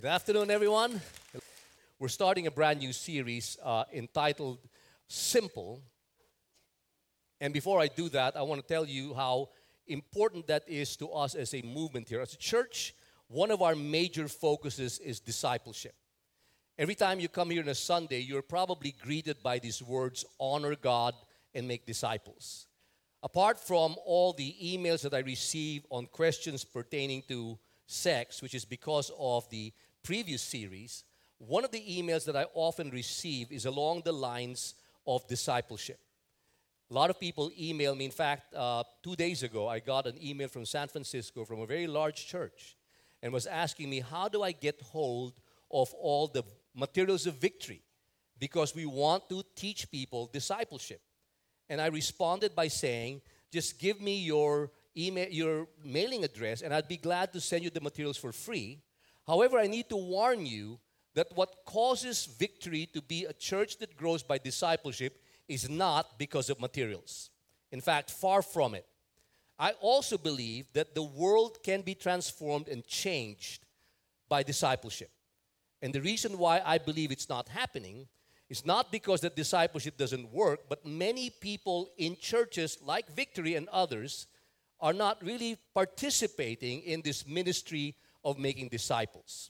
Good afternoon, everyone. We're starting a brand new series entitled Simple. And before I do that, I want to tell you how important that is to us as a movement here. As a church, one of our major focuses is discipleship. Every time you come here on a Sunday, you're probably greeted by these words, honor God and make disciples. Apart from all the emails that I receive on questions pertaining to sex, which is because of the previous series, one of the emails that I often receive is along the lines of discipleship. A lot of people email me. In fact, 2 days ago, I got an email from San Francisco from a very large church and was asking me, how do I get hold of all the materials of victory? Because we want to teach people discipleship. And I responded by saying, just give me your email, your mailing address, and I'd be glad to send you the materials for free. However, I need to warn you that what causes Victory to be a church that grows by discipleship is not because of materials. In fact, far from it. I also believe that the world can be transformed and changed by discipleship. And the reason why I believe it's not happening is not because that discipleship doesn't work, but many people in churches like Victory and others are not really participating in this ministry of making disciples.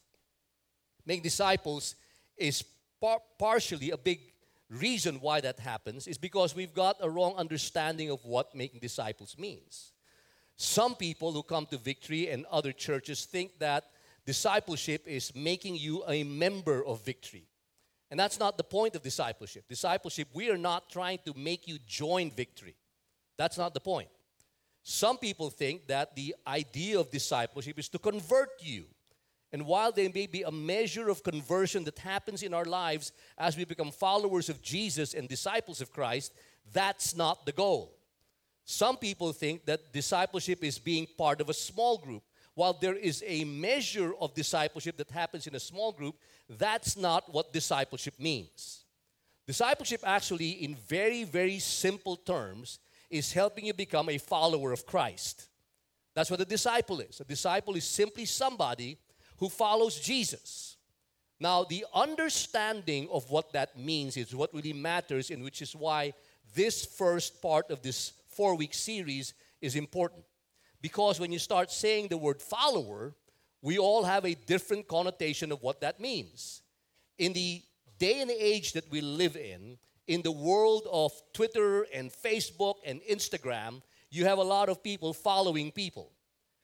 Making disciples is partially a big reason why that happens is because we've got a wrong understanding of what making disciples means. Some people who come to Victory and other churches think that discipleship is making you a member of Victory. And that's not the point of discipleship. Discipleship, we are not trying to make you join Victory. That's not the point. Some people think that the idea of discipleship is to convert you. And while there may be a measure of conversion that happens in our lives as we become followers of Jesus and disciples of Christ, that's not the goal. Some people think that discipleship is being part of a small group. While there is a measure of discipleship that happens in a small group, that's not what discipleship means. Discipleship actually, in very, very simple terms, is helping you become a follower of Christ. That's what a disciple is. A disciple is simply somebody who follows Jesus. Now, the understanding of what that means is what really matters, and which is why this first part of this 4-week series is important. Because when you start saying the word follower, we all have a different connotation of what that means. In the day and age that we live in the world of Twitter and Facebook and Instagram, you have a lot of people following people.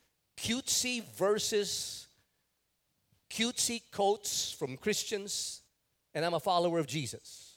Cutesy quotes from Christians, and I'm a follower of Jesus.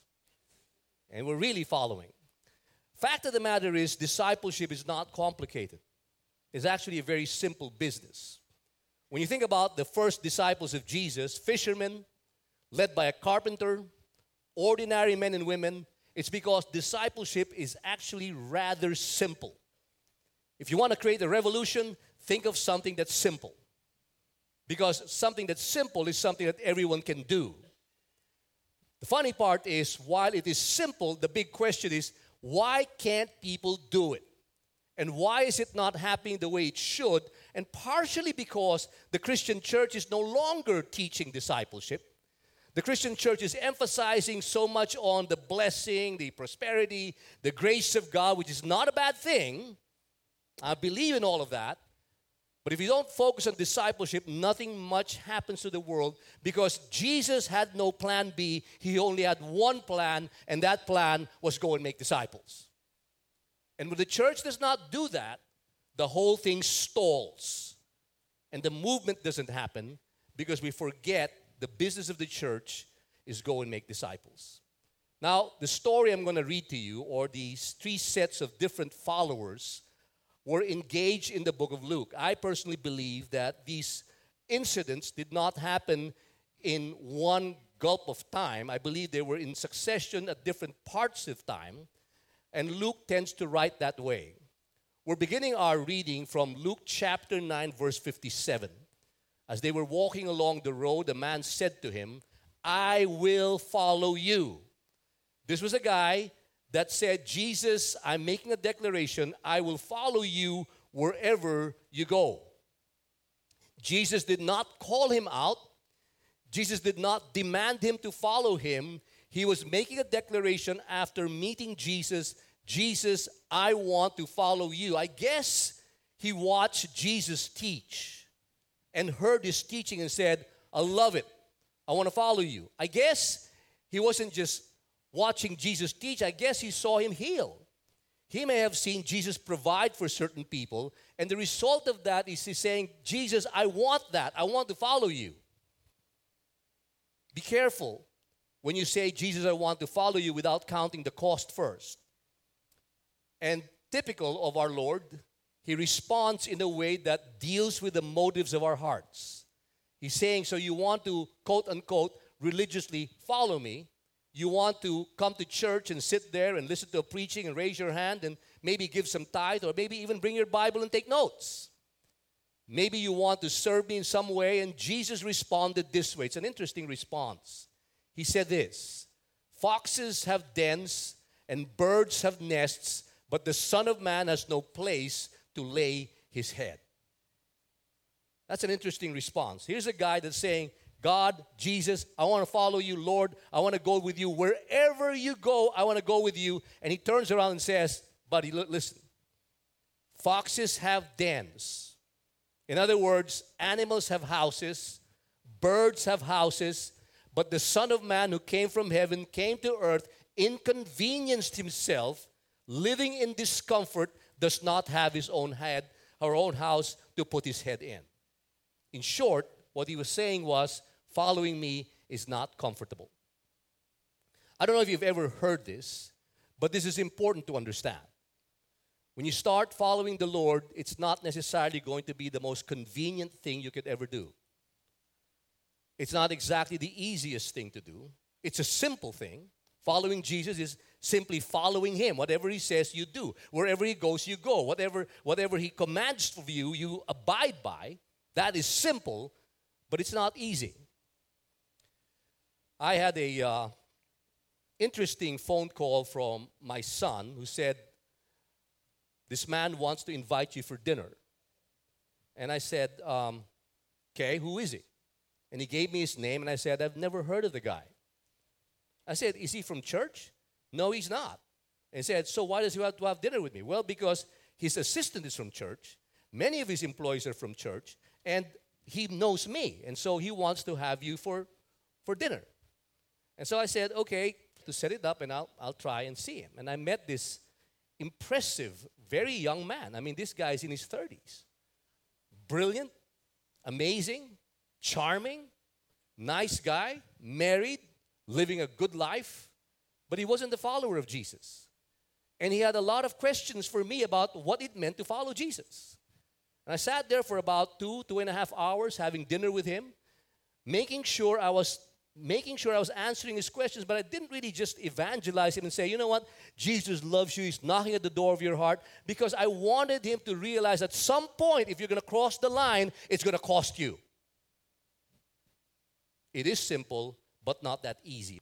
And we're really following. Fact of the matter is, discipleship is not complicated. It's actually a very simple business. When you think about the first disciples of Jesus, fishermen, led by a carpenter, ordinary men and women, it's because discipleship is actually rather simple. If you want to create a revolution, think of something that's simple. Because something that's simple is something that everyone can do. The funny part is, while it is simple, the big question is, why can't people do it? And why is it not happening the way it should? And partially because the Christian church is no longer teaching discipleship. The Christian church is emphasizing so much on the blessing, the prosperity, the grace of God, which is not a bad thing. I believe in all of that. But if you don't focus on discipleship, nothing much happens to the world because Jesus had no plan B. He only had one plan, and that plan was go and make disciples. And when the church does not do that, the whole thing stalls. And the movement doesn't happen because we forget the business of the church is go and make disciples. Now, the story I'm going to read to you, or these 3 sets of different followers, were engaged in the book of Luke. I personally believe that these incidents did not happen in one gulp of time. I believe they were in succession at different parts of time. And Luke tends to write that way. We're beginning our reading from Luke chapter 9, verse 57. As they were walking along the road, a man said to him, I will follow you. This was a guy that said, Jesus, I'm making a declaration, I will follow you wherever you go. Jesus did not call him out. Jesus did not demand him to follow him. He was making a declaration after meeting Jesus. Jesus, I want to follow you. I guess he watched Jesus teach and heard his teaching and said, I love it. I want to follow you. I guess he wasn't just watching Jesus teach. I guess he saw him heal. He may have seen Jesus provide for certain people. And the result of that is he's saying, Jesus, I want that. I want to follow you. Be careful when you say, Jesus, I want to follow you without counting the cost first. And typical of our Lord, he responds in a way that deals with the motives of our hearts. He's saying, so you want to, quote unquote, religiously follow me. You want to come to church and sit there and listen to a preaching and raise your hand and maybe give some tithe or maybe even bring your Bible and take notes. Maybe you want to serve me in some way, and Jesus responded this way. It's an interesting response. He said this, foxes have dens and birds have nests, but the Son of Man has no place to lay his head. That's an interesting response. Here's a guy that's saying, God, Jesus, I want to follow you, Lord. I want to go with you. Wherever you go, I want to go with you. And he turns around and says, buddy, listen. Foxes have dens. In other words, animals have houses. Birds have houses. But the Son of Man who came from heaven, came to earth, inconvenienced himself, living in discomfort, does not have his own head, her own house to put his head in. In short, what he was saying was, following me is not comfortable. I don't know if you've ever heard this, but this is important to understand. When you start following the Lord, it's not necessarily going to be the most convenient thing you could ever do. It's not exactly the easiest thing to do. It's a simple thing. Following Jesus is simply following him. Whatever he says, you do. Wherever he goes, you go. Whatever he commands of you, you abide by. That is simple, but it's not easy. I had a interesting phone call from my son who said, this man wants to invite you for dinner. And I said, okay, who is he? And he gave me his name, and I said, I've never heard of the guy. I said, is he from church? No, he's not. And he said, so why does he have to have dinner with me? Well, because his assistant is from church. Many of his employees are from church. And he knows me. And so he wants to have you for dinner. And so I said, okay, to set it up, and I'll try and see him. And I met this impressive, very young man. I mean, this guy is in his 30s. Brilliant, amazing, charming, nice guy, married, living a good life. But he wasn't a follower of Jesus. And he had a lot of questions for me about what it meant to follow Jesus. And I sat there for about 2.5 hours having dinner with him, making sure I was answering his questions, but I didn't really just evangelize him and say, you know what, Jesus loves you, he's knocking at the door of your heart, because I wanted him to realize at some point, if you're going to cross the line, it's going to cost you. It is simple, but not that easy.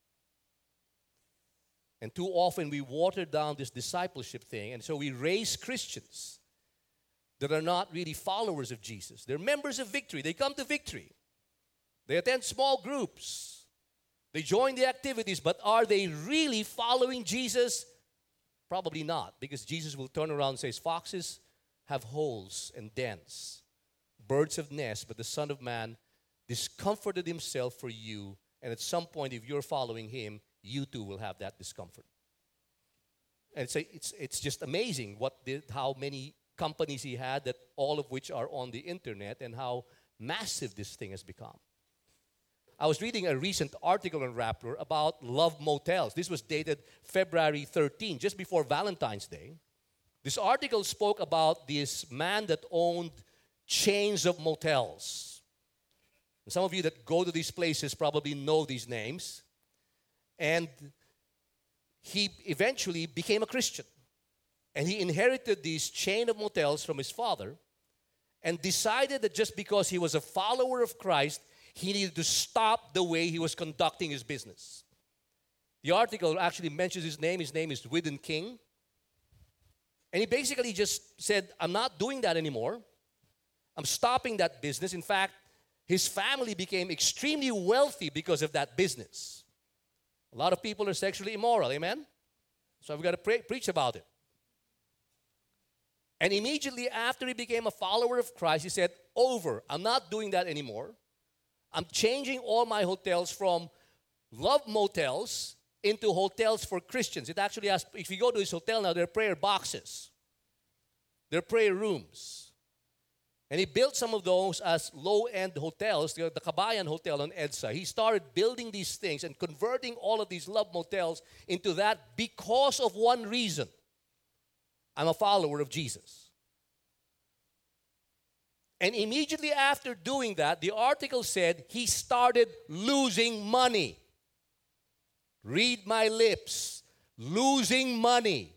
And too often we water down this discipleship thing, and so we raise Christians that are not really followers of Jesus. They're members of Victory. They come to Victory. They attend small groups. They join the activities, but are they really following Jesus? Probably not, because Jesus will turn around and say, foxes have holes and dens. Birds have nests, but the Son of Man discomforted himself for you, and at some point, if you're following him, you too will have that discomfort. And it's just amazing how many companies he had, that all of which are on the internet, and how massive this thing has become. I was reading a recent article on Rappler about love motels. This was dated February 13, just before Valentine's Day. This article spoke about this man that owned chains of motels. And some of you that go to these places probably know these names. And he eventually became a Christian. And he inherited this chain of motels from his father, and decided that just because he was a follower of Christ, he needed to stop the way he was conducting his business. The article actually mentions his name. His name is Whiddon King. And he basically just said, I'm not doing that anymore. I'm stopping that business. In fact, His family became extremely wealthy because of that business. A lot of people are sexually immoral, amen? So I've got to preach about it. And immediately after he became a follower of Christ, he said, I'm not doing that anymore. I'm changing all my hotels from love motels into hotels for Christians. It actually has, if you go to his hotel now, there are prayer boxes. There are prayer rooms. And he built some of those as low-end hotels, the Kabayan Hotel on EDSA. He started building these things and converting all of these love motels into that because of one reason. I'm a follower of Jesus. And immediately after doing that, the article said he started losing money. Read my lips. Losing money.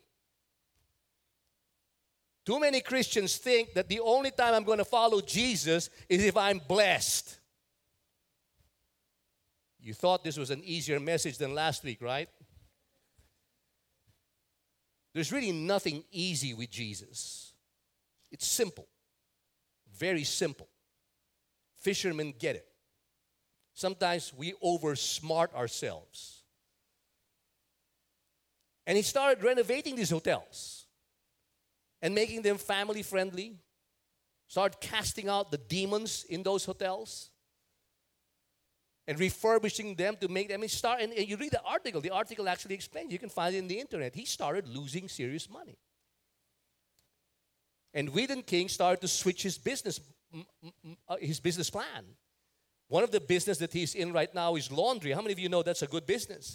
Too many Christians think that the only time I'm going to follow Jesus is if I'm blessed. You thought this was an easier message than last week, right? There's really nothing easy with Jesus. It's simple. Very simple. Fishermen get it. Sometimes we oversmart ourselves. And he started renovating these hotels and making them family friendly. Started casting out the demons in those hotels and refurbishing them to make them and you read the article actually explains, you can find it in the internet. He started losing serious money. And Whedon King started to switch his business plan. One of the business that he's in right now is laundry. How many of you know that's a good business?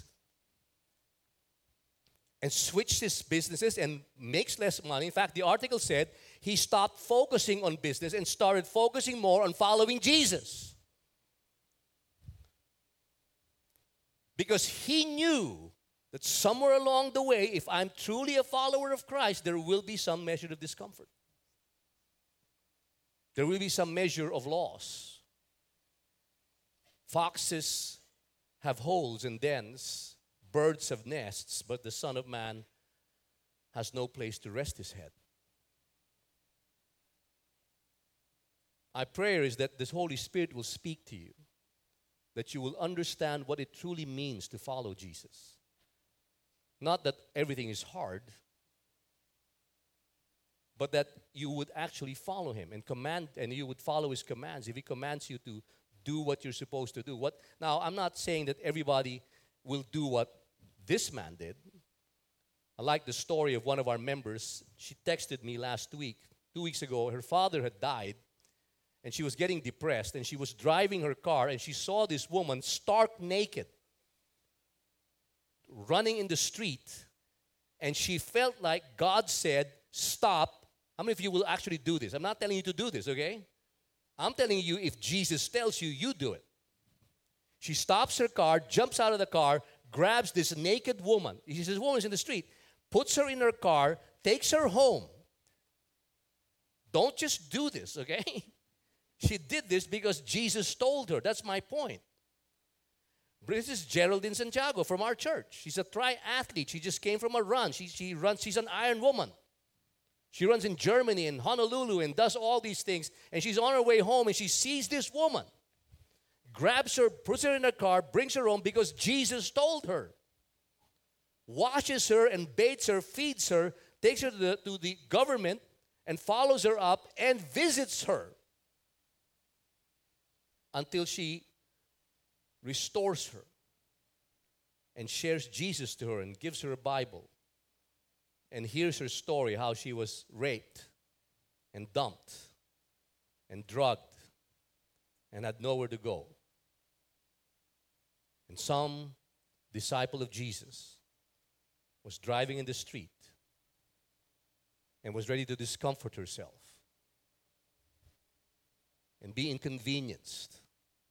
And switched his businesses and makes less money. In fact, the article said he stopped focusing on business and started focusing more on following Jesus. Because he knew that somewhere along the way, if I'm truly a follower of Christ, there will be some measure of discomfort. There will be some measure of loss. Foxes have holes and dens. Birds have nests, but the Son of Man has no place to rest his head. My prayer is that this Holy Spirit will speak to you, that you will understand what it truly means to follow Jesus. Not that everything is hard, but that you would actually follow him and you would follow his commands. If he commands you to do what you're supposed to do. Now, I'm not saying that everybody will do what this man did. I like the story of one of our members. She texted me 2 weeks ago. Her father had died, and she was getting depressed, and she was driving her car, and she saw this woman stark naked running in the street, and she felt like God said, stop. How many of you will actually do this? I'm not telling you to do this, okay? I'm telling you, if Jesus tells you, you do it. She stops her car, jumps out of the car, grabs this naked woman. She says, woman's in the street. Puts her in her car, takes her home. Don't just do this, okay? She did this because Jesus told her. That's my point. This is Geraldine Santiago from our church. She's a triathlete. She just came from a run. She runs. She's an Iron Woman. She runs in Germany and Honolulu and does all these things. And she's on her way home and she sees this woman. Grabs her, puts her in her car, brings her home because Jesus told her. Washes her and bathes her, feeds her, takes her to the government and follows her up and visits her until she restores her and shares Jesus to her and gives her a Bible and hears her story, how she was raped and dumped and drugged and had nowhere to go. And some disciple of Jesus was driving in the street and was ready to discomfort herself and be inconvenienced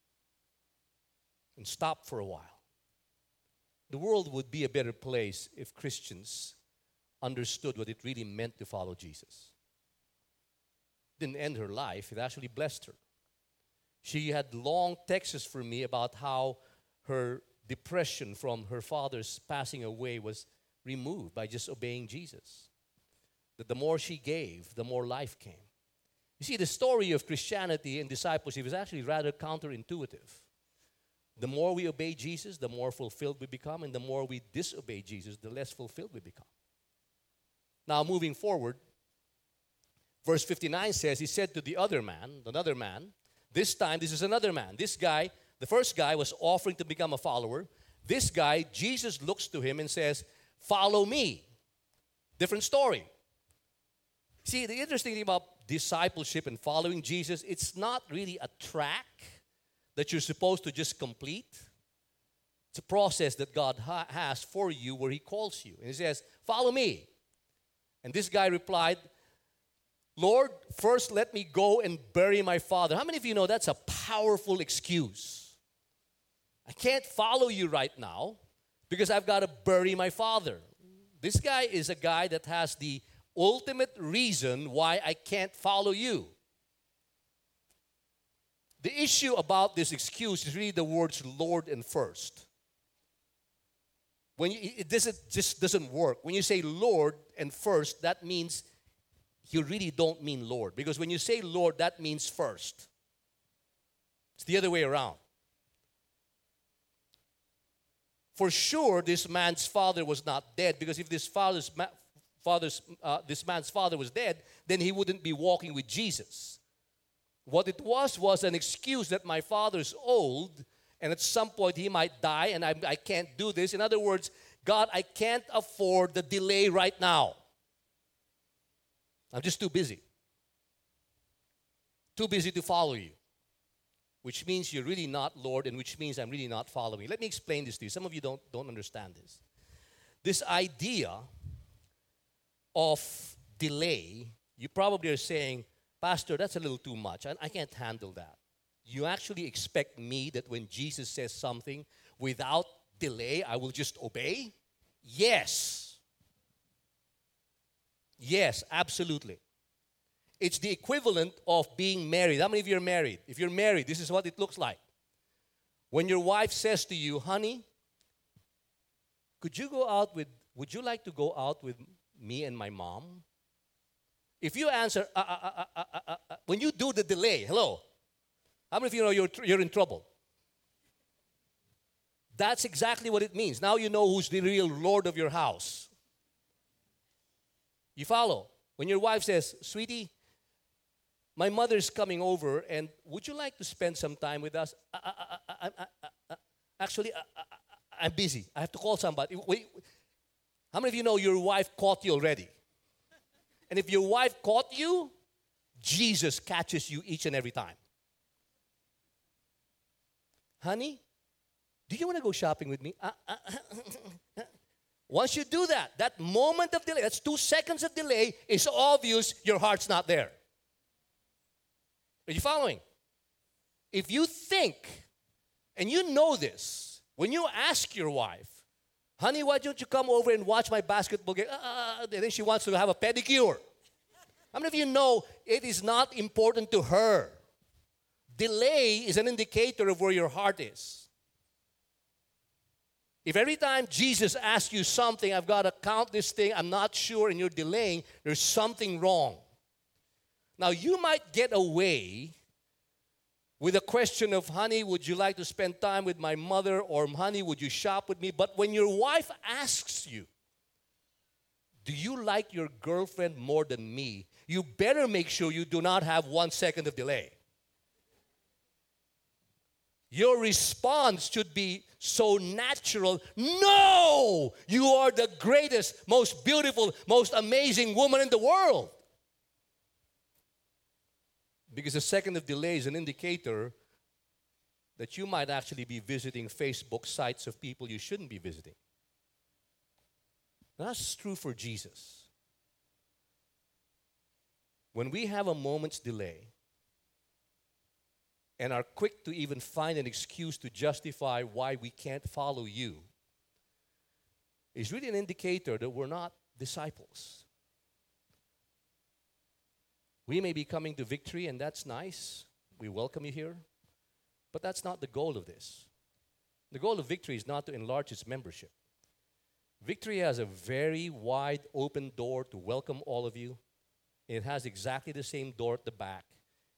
and stop for a while. The world would be a better place if Christians understood what it really meant to follow Jesus. It didn't end her life, it actually blessed her. She had long texts for me about how her depression from her father's passing away was removed by just obeying Jesus. That the more she gave, the more life came. You see, the story of Christianity and discipleship is actually rather counterintuitive. The more we obey Jesus, the more fulfilled we become, and the more we disobey Jesus, the less fulfilled we become. Now, moving forward, verse 59 says, he said to another man, this time, this is another man. This guy, the first guy was offering to become a follower. This guy, Jesus looks to him and says, follow me. Different story. See, the interesting thing about discipleship and following Jesus, it's not really a track that you're supposed to just complete. It's a process that God has for you where He calls you. And He says, follow me. And this guy replied, Lord, first let me go and bury my father. How many of you know that's a powerful excuse? I can't follow you right now because I've got to bury my father. This guy is a guy that has the ultimate reason why I can't follow you. The issue about this excuse is really the words Lord and first. It just doesn't work. When you say Lord and first, that means you really don't mean Lord. Because when you say Lord, that means first. It's the other way around. For sure, this man's father was not dead, because if this man's father was dead, then he wouldn't be walking with Jesus. What it was an excuse that my father's old, and at some point he might die, and I can't do this. In other words, God, I can't afford the delay right now. I'm just too busy. Too busy to follow you. Which means you're really not Lord, and which means I'm really not following. Let me explain this to you. Some of you don't understand this. This idea of delay, you probably are saying, Pastor, that's a little too much. I can't handle that. You actually expect me that when Jesus says something, without delay, I will just obey? Yes. Yes, absolutely. It's the equivalent of being married. How many of you are married? If you're married, this is what it looks like. When your wife says to you, honey, would you like to go out with me and my mom? If you answer, when you do the delay, hello, how many of you know you're in trouble? That's exactly what it means. Now you know who's the real Lord of your house. You follow? When your wife says, sweetie, my mother's coming over, and would you like to spend some time with us? Actually, I'm busy. I have to call somebody. Wait, how many of you know your wife caught you already? And if your wife caught you, Jesus catches you each and every time. Honey, do you want to go shopping with me? Once you do that, that moment of delay, that's 2 seconds of delay, it's obvious your heart's not there. Are you following? If you think, and you know this, when you ask your wife, honey, why don't you come over and watch my basketball game? And then she wants to have a pedicure. How many of you know it is not important to her? Delay is an indicator of where your heart is. If every time Jesus asks you something, I've got to count this thing, I'm not sure, and you're delaying, there's something wrong. Now, you might get away with a question of, honey, would you like to spend time with my mother? Or, honey, would you shop with me? But when your wife asks you, do you like your girlfriend more than me? You better make sure you do not have 1 second of delay. Your response should be so natural. No! You are the greatest, most beautiful, most amazing woman in the world. Because a second of delay is an indicator that you might actually be visiting Facebook sites of people you shouldn't be visiting. That's true for Jesus. When we have a moment's delay and are quick to even find an excuse to justify why we can't follow you, it's really an indicator that we're not disciples. We may be coming to Victory, and that's nice. We welcome you here. But that's not the goal of this. The goal of Victory is not to enlarge its membership. Victory has a very wide open door to welcome all of you. It has exactly the same door at the back.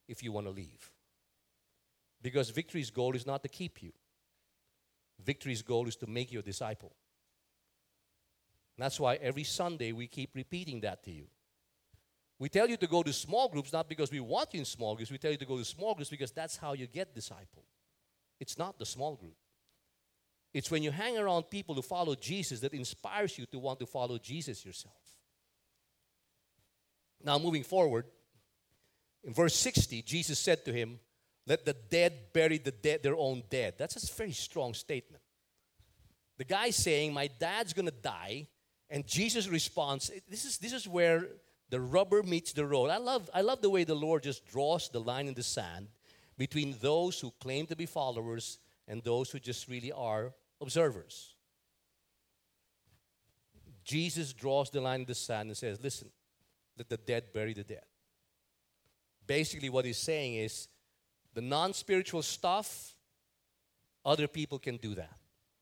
if you want to leave. Because victory's goal is not to keep you. Victory's goal is to make you a disciple. And that's why every Sunday we keep repeating that to you. We tell you to go to small groups not because we want you in small groups. We tell you to go to small groups because that's how you get discipled. It's not the small group. It's when you hang around people who follow Jesus that inspires you to want to follow Jesus yourself. Now, moving forward, in verse 60, Jesus said to him, "Let the dead bury the dead, their own dead." That's a very strong statement. The guy's saying, my dad's going to die, and Jesus responds, this is where the rubber meets the road. I love the way the Lord just draws the line in the sand between those who claim to be followers and those who just really are observers. Jesus draws the line in the sand and says, listen, let the dead bury the dead. Basically what he's saying is, the non-spiritual stuff, other people can do that.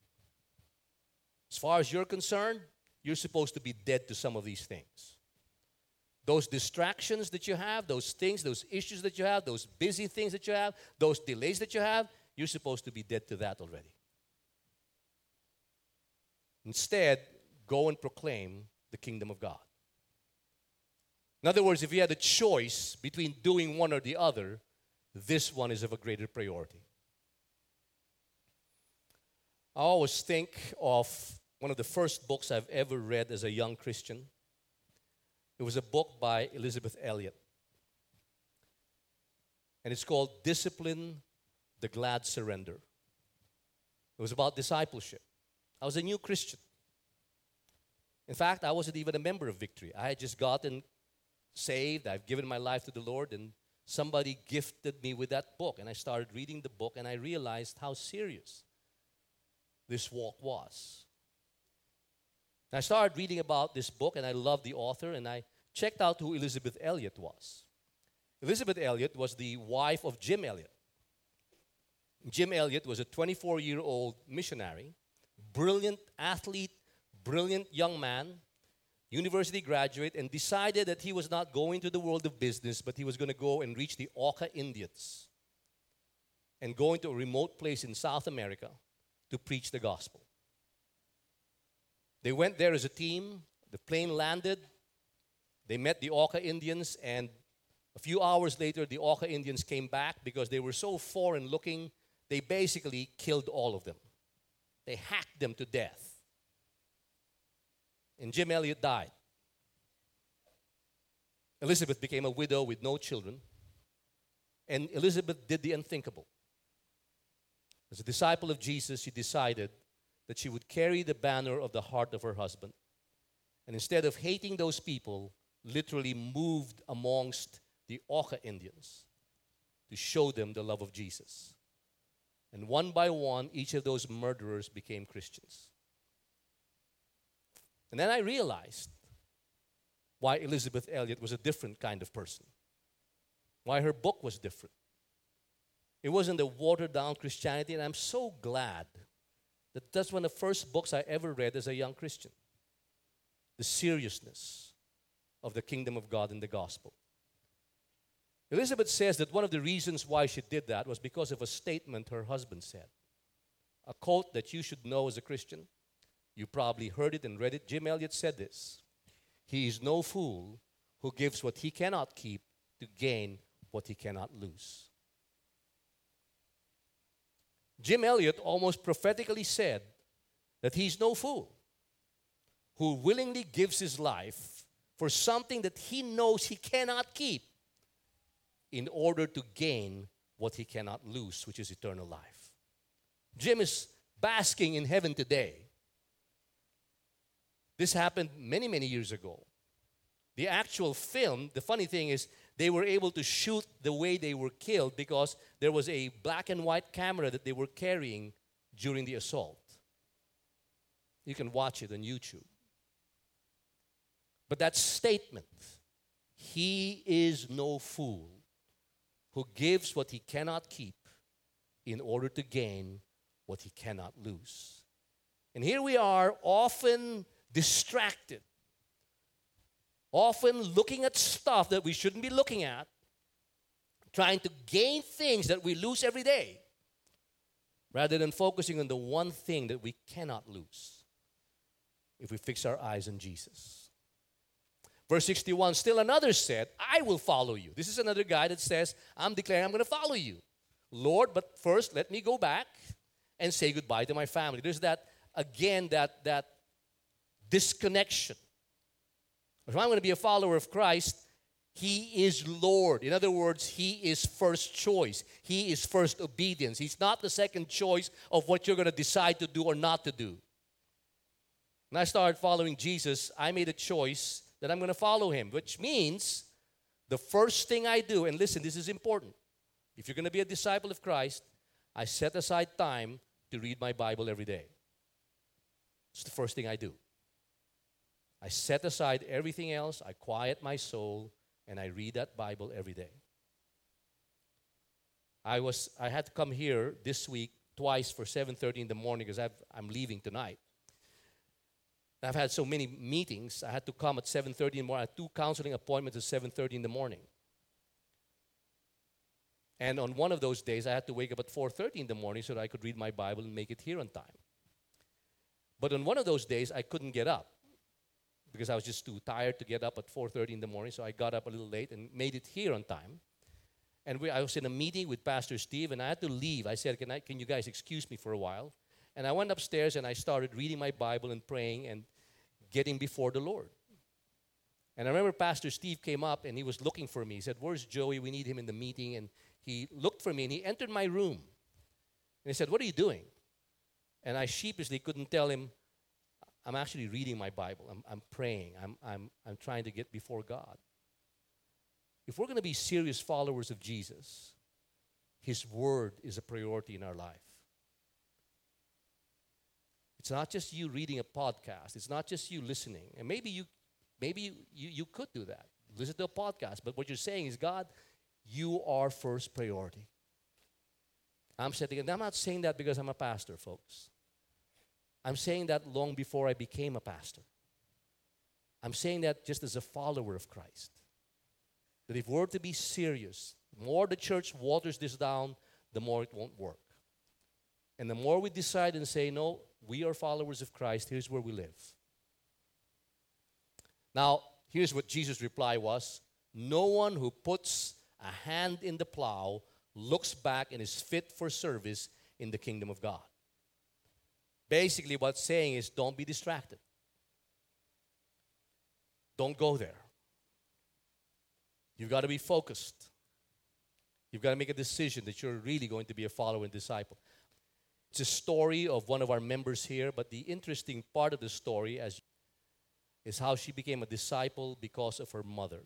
As far as you're concerned, you're supposed to be dead to some of these things. Those distractions that you have, those things, those issues that you have, those busy things that you have, those delays that you have, you're supposed to be dead to that already. Instead, go and proclaim the kingdom of God. In other words, if you had a choice between doing one or the other, this one is of a greater priority. I always think of one of the first books I've ever read as a young Christian. It was a book by Elisabeth Elliot. And it's called Discipline, the Glad Surrender. It was about discipleship. I was a new Christian. In fact, I wasn't even a member of Victory. I had just gotten saved. I've given my life to the Lord, and somebody gifted me with that book. And I started reading the book, and I realized how serious this walk was. I started reading about this book, and I loved the author, and I checked out who Elisabeth Elliot was. Elisabeth Elliot was the wife of Jim Elliot. Jim Elliot was a 24-year-old missionary, brilliant athlete, brilliant young man, university graduate, and decided that he was not going to the world of business, but he was going to go and reach the Auca Indians and go into a remote place in South America to preach the gospel. They went there as a team. The plane landed. They met the Auca Indians, and a few hours later, the Auca Indians came back because they were so foreign looking, they basically killed all of them. They hacked them to death. And Jim Elliot died. Elizabeth became a widow with no children. And Elizabeth did the unthinkable. As a disciple of Jesus, she decided that she would carry the banner of the heart of her husband. And instead of hating those people, literally moved amongst the Auca Indians to show them the love of Jesus. And one by one, each of those murderers became Christians. And then I realized why Elisabeth Elliot was a different kind of person. Why her book was different. It wasn't a watered-down Christianity, and I'm so glad that that's one of the first books I ever read as a young Christian. The seriousness of the kingdom of God and the gospel. Elizabeth says that one of the reasons why she did that was because of a statement her husband said. A quote that you should know as a Christian. You probably heard it and read it. Jim Elliot said this: "He is no fool who gives what he cannot keep to gain what he cannot lose." Jim Elliot almost prophetically said that he's no fool who willingly gives his life for something that he knows he cannot keep in order to gain what he cannot lose, which is eternal life. Jim is basking in heaven today. This happened many, many years ago. The actual film, the funny thing is, they were able to shoot the way they were killed because there was a black and white camera that they were carrying during the assault. You can watch it on YouTube. But that statement, "He is no fool who gives what he cannot keep in order to gain what he cannot lose." And here we are, often distracted, often looking at stuff that we shouldn't be looking at, trying to gain things that we lose every day, rather than focusing on the one thing that we cannot lose if we fix our eyes on Jesus. Verse 61, still another said, I will follow you. This is another guy that says, I'm declaring I'm going to follow you. Lord, but first let me go back and say goodbye to my family. There's that, again, that disconnection. If I'm going to be a follower of Christ, He is Lord. In other words, He is first choice. He is first obedience. He's not the second choice of what you're going to decide to do or not to do. When I started following Jesus, I made a choice that I'm going to follow Him, which means the first thing I do, and listen, this is important. If you're going to be a disciple of Christ, I set aside time to read my Bible every day. It's the first thing I do. I set aside everything else, I quiet my soul, and I read that Bible every day. I had to come here this week twice for 7:30 in the morning because I'm leaving tonight. I've had so many meetings, I had to come at 7:30 in the morning. I had 2 counseling appointments at 7:30 in the morning. And on one of those days, I had to wake up at 4:30 in the morning so that I could read my Bible and make it here on time. But on one of those days, I couldn't get up because I was just too tired to get up at 4:30 in the morning. So I got up a little late and made it here on time. And I was in a meeting with Pastor Steve, and I had to leave. I said, can you guys excuse me for a while? And I went upstairs, and I started reading my Bible and praying and getting before the Lord. And I remember Pastor Steve came up, and he was looking for me. He said, where's Joey? We need him in the meeting. And he looked for me, and he entered my room. And he said, what are you doing? And I sheepishly couldn't tell him, I'm actually reading my Bible. I'm praying. I'm trying to get before God. If we're going to be serious followers of Jesus, His Word is a priority in our life. It's not just you reading a podcast. It's not just you listening. And maybe you could do that. Listen to a podcast. But what you're saying is, God, you are first priority. I'm not saying that because I'm a pastor, folks. I'm saying that long before I became a pastor. I'm saying that just as a follower of Christ. That if we're to be serious, the more the church waters this down, the more it won't work. And the more we decide and say, no, we are followers of Christ, here's where we live. Now, here's what Jesus' reply was. No one who puts a hand in the plow looks back and is fit for service in the kingdom of God. Basically, what's saying is don't be distracted. Don't go there. You've got to be focused. You've got to make a decision that you're really going to be a follower and disciple. It's a story of one of our members here, but the interesting part of the story is how she became a disciple because of her mother,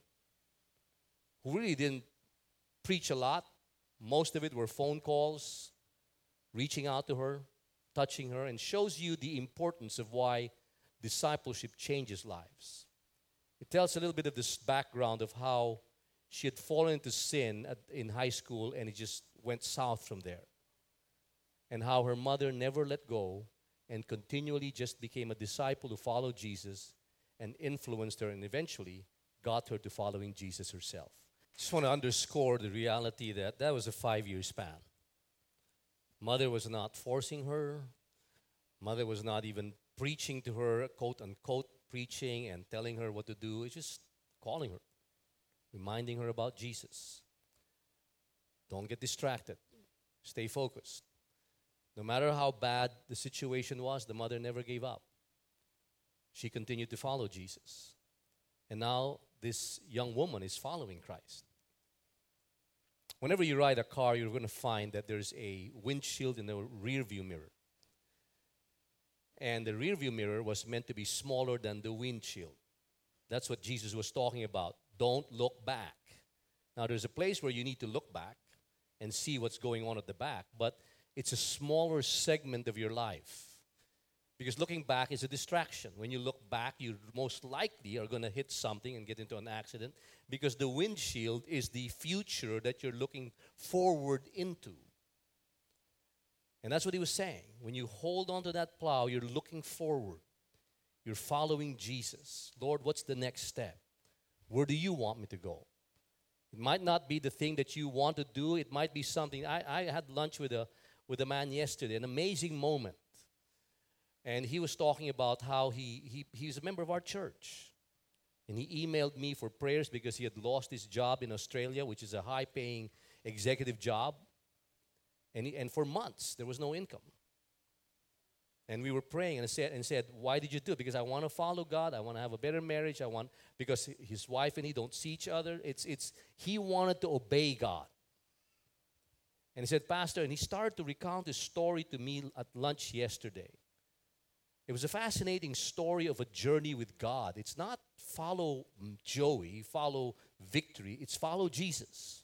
who really didn't preach a lot. Most of it were phone calls, reaching out to her, touching her, and shows you the importance of why discipleship changes lives. It tells a little bit of this background of how she had fallen into sin in high school, and it just went south from there. And how her mother never let go and continually just became a disciple who followed Jesus and influenced her and eventually got her to following Jesus herself. Just want to underscore the reality that was a 5-year span. Mother was not forcing her. Mother was not even preaching to her, quote unquote, preaching and telling her what to do. It's just calling her, reminding her about Jesus. Don't get distracted. Stay focused. No matter how bad the situation was, the mother never gave up. She continued to follow Jesus. And now this young woman is following Christ. Whenever you ride a car, you're going to find that there's a windshield in the rear view mirror. And the rear view mirror was meant to be smaller than the windshield. That's what Jesus was talking about. Don't look back. Now, there's a place where you need to look back and see what's going on at the back, but it's a smaller segment of your life. Because looking back is a distraction. When you look back, you most likely are going to hit something and get into an accident because the windshield is the future that you're looking forward into. And that's what he was saying. When you hold on to that plow, you're looking forward. You're following Jesus. Lord, what's the next step? Where do you want me to go? It might not be the thing that you want to do. It might be something. I had lunch with a man yesterday, an amazing moment. And he was talking about how he's a member of our church. And he emailed me for prayers because he had lost his job in Australia, which is a high-paying executive job. And for months, there was no income. And we were praying and said, why did you do it? Because I want to follow God. I want to have a better marriage. Because his wife and he don't see each other. He wanted to obey God. And he said, Pastor, and he started to recount his story to me at lunch yesterday. It was a fascinating story of a journey with God. It's not follow Joey, follow victory. It's follow Jesus.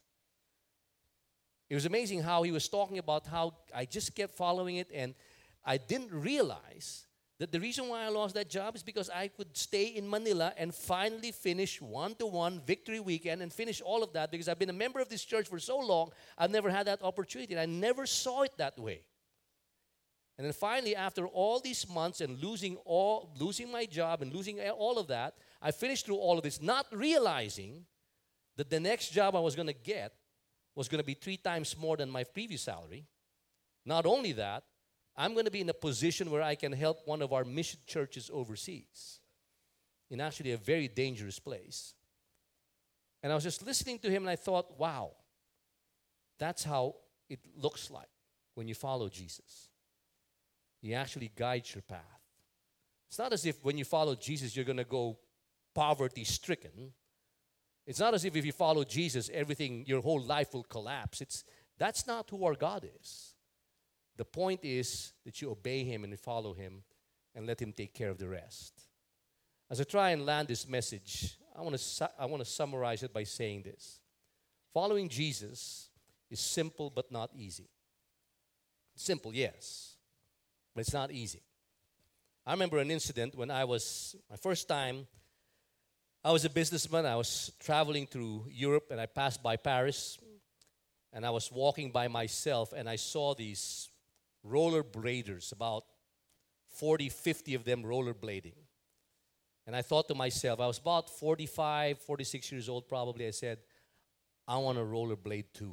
It was amazing how he was talking about how I just kept following it, and I didn't realize that the reason why I lost that job is because I could stay in Manila and finally finish one-to-one Victory Weekend and finish all of that, because I've been a member of this church for so long, I've never had that opportunity, and I never saw it that way. And then finally, after all these months and losing my job and losing all of that, I finished through all of this, not realizing that the next job I was going to get was going to be 3 times more than my previous salary. Not only that, I'm going to be in a position where I can help one of our mission churches overseas, in actually a very dangerous place. And I was just listening to him, and I thought, wow, that's how it looks like when you follow Jesus. He actually guides your path. It's not as if when you follow Jesus, you're going to go poverty-stricken. It's not as if you follow Jesus, your whole life will collapse. That's not who our God is. The point is that you obey Him and you follow Him and let Him take care of the rest. As I try and land this message, I want to summarize it by saying this. Following Jesus is simple but not easy. Simple, yes, but it's not easy. I remember an incident when my first time, I was a businessman. I was traveling through Europe, and I passed by Paris, and I was walking by myself, and I saw these rollerbladers, about 40, 50 of them rollerblading. And I thought to myself, I was about 45, 46 years old probably. I said, I want to rollerblade too.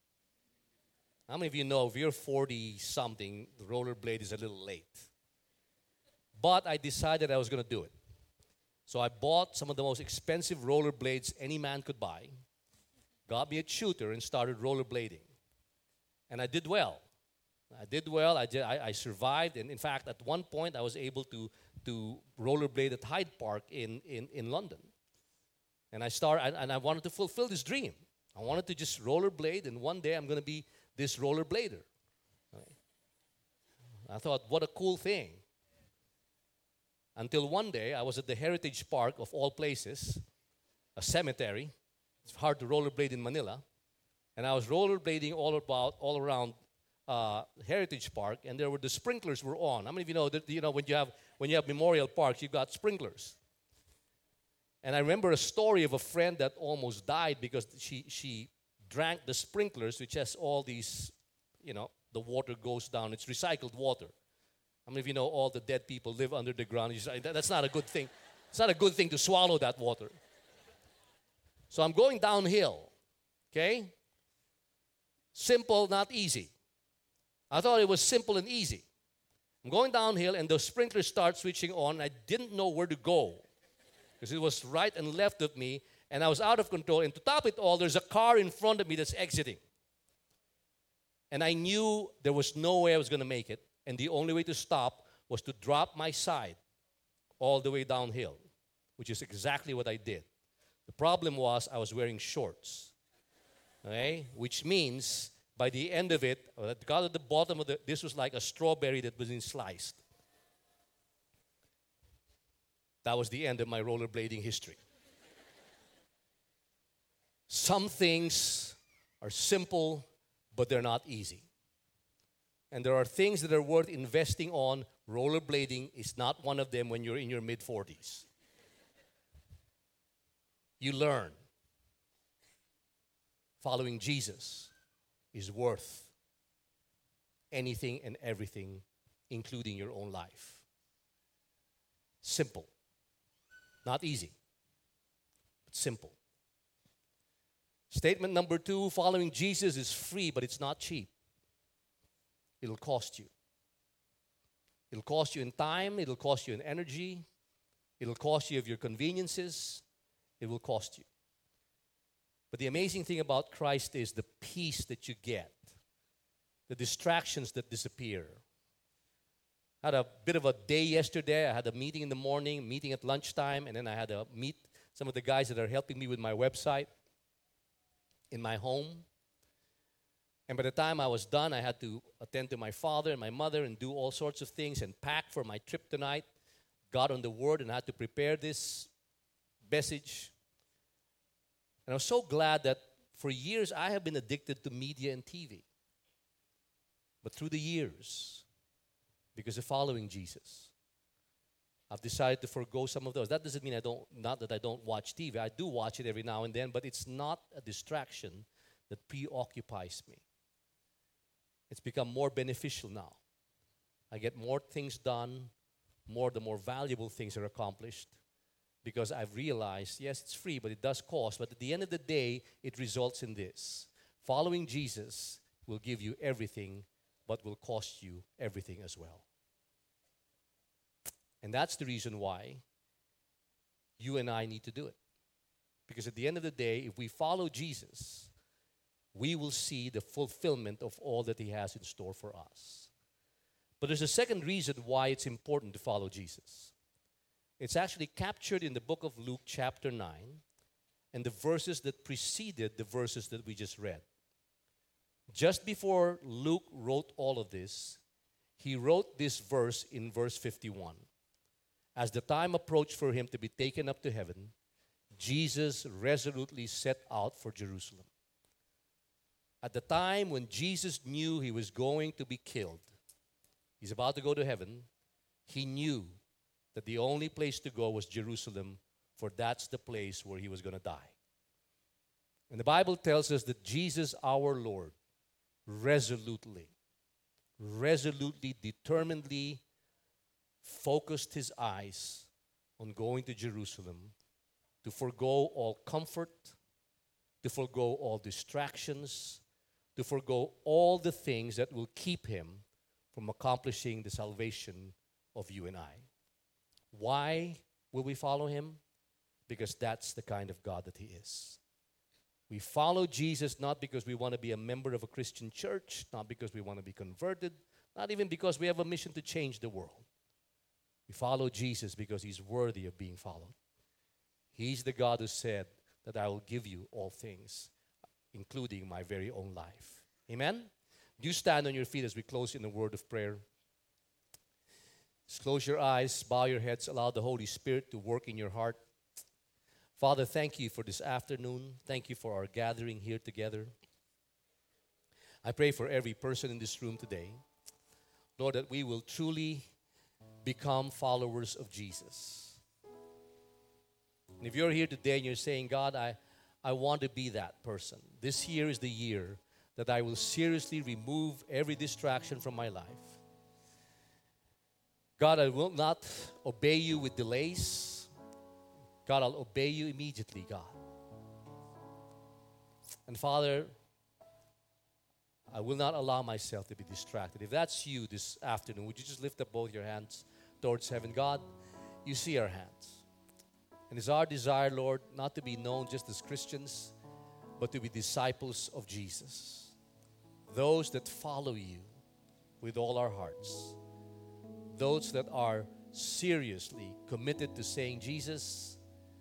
How many of you know if you're 40-something, the rollerblade is a little late? But I decided I was going to do it. So I bought some of the most expensive rollerblades any man could buy, got me a tutor, and started rollerblading. And I did well. I survived. And in fact, at one point, I was able to rollerblade at Hyde Park in London. And I wanted to fulfill this dream. I wanted to just rollerblade, and one day I'm going to be this rollerblader. Right? I thought, what a cool thing. Until one day, I was at the Heritage Park of all places, a cemetery. It's hard to rollerblade in Manila. And I was rollerblading all around Heritage Park, and the sprinklers were on. How many of you know that when you have memorial parks, you've got sprinklers? And I remember a story of a friend that almost died because she drank the sprinklers, which has all these, the water goes down. It's recycled water. How many of you know all the dead people live under the ground? That's not a good thing. It's not a good thing to swallow that water. So I'm going downhill, okay? Simple, not easy. I thought it was simple and easy. I'm going downhill, and the sprinklers start switching on. I didn't know where to go because it was right and left of me, and I was out of control. And to top it all, there's a car in front of me that's exiting. And I knew there was no way I was going to make it. And the only way to stop was to drop my side all the way downhill, which is exactly what I did. The problem was I was wearing shorts, okay? Which means by the end of it, got at the bottom of this was like a strawberry that was been sliced. That was the end of my rollerblading history. Some things are simple, but they're not easy. And there are things that are worth investing on. Rollerblading is not one of them when you're in your mid-40s. You learn. Following Jesus is worth anything and everything, including your own life. Simple. Not easy, but simple. Statement number 2, following Jesus is free, but it's not cheap. It'll cost you. It'll cost you in time. It'll cost you in energy. It'll cost you of your conveniences. It will cost you. But the amazing thing about Christ is the peace that you get, the distractions that disappear. I had a bit of a day yesterday. I had a meeting in the morning, meeting at lunchtime, and then I had to meet some of the guys that are helping me with my website in my home. And by the time I was done, I had to attend to my father and my mother and do all sorts of things and pack for my trip tonight. Got on the Word and I had to prepare this message. And I was so glad that for years I have been addicted to media and TV. But through the years, because of following Jesus, I've decided to forego some of those. That doesn't mean not that I don't watch TV. I do watch it every now and then, but it's not a distraction that preoccupies me. It's become more beneficial now. I get more things done, the more valuable things are accomplished, because I've realized, yes, it's free, but it does cost. But at the end of the day, it results in this. Following Jesus will give you everything, but will cost you everything as well. And that's the reason why you and I need to do it. Because at the end of the day, if we follow Jesus, we will see the fulfillment of all that He has in store for us. But there's a second reason why it's important to follow Jesus. It's actually captured in the book of Luke chapter 9 and the verses that preceded the verses that we just read. Just before Luke wrote all of this, he wrote this verse in verse 51. As the time approached for him to be taken up to heaven, Jesus resolutely set out for Jerusalem. At the time when Jesus knew he was going to be killed, he's about to go to heaven, he knew that the only place to go was Jerusalem, for that's the place where he was going to die. And the Bible tells us that Jesus, our Lord, resolutely, determinedly focused his eyes on going to Jerusalem to forego all comfort, to forego all distractions, to forego all the things that will keep him from accomplishing the salvation of you and I. Why will we follow him? Because that's the kind of God that he is. We follow Jesus not because we want to be a member of a Christian church, not because we want to be converted, not even because we have a mission to change the world. We follow Jesus because he's worthy of being followed. He's the God who said that I will give you all things, including my very own life. Amen? You stand on your feet as we close in a word of prayer. Just close your eyes, bow your heads, allow the Holy Spirit to work in your heart. Father, thank you for this afternoon. Thank you for our gathering here together. I pray for every person in this room today, Lord, that we will truly become followers of Jesus. And if you're here today and you're saying, God, I want to be that person. This year is the year that I will seriously remove every distraction from my life. God, I will not obey you with delays. God, I'll obey you immediately, God. And Father, I will not allow myself to be distracted. If that's you this afternoon, would you just lift up both your hands towards heaven? God, you see our hands. And it's our desire, Lord, not to be known just as Christians, but to be disciples of Jesus. Those that follow you with all our hearts. Those that are seriously committed to saying, Jesus,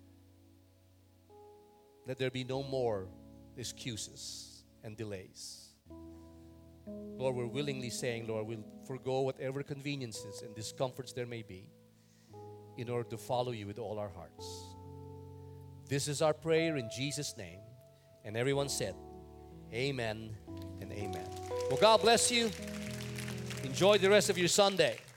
let there be no more excuses and delays. Lord, we're willingly saying, Lord, we'll forego whatever conveniences and discomforts there may be in order to follow you with all our hearts. This is our prayer in Jesus' name. And everyone said, amen and amen. Well, God bless you. Enjoy the rest of your Sunday.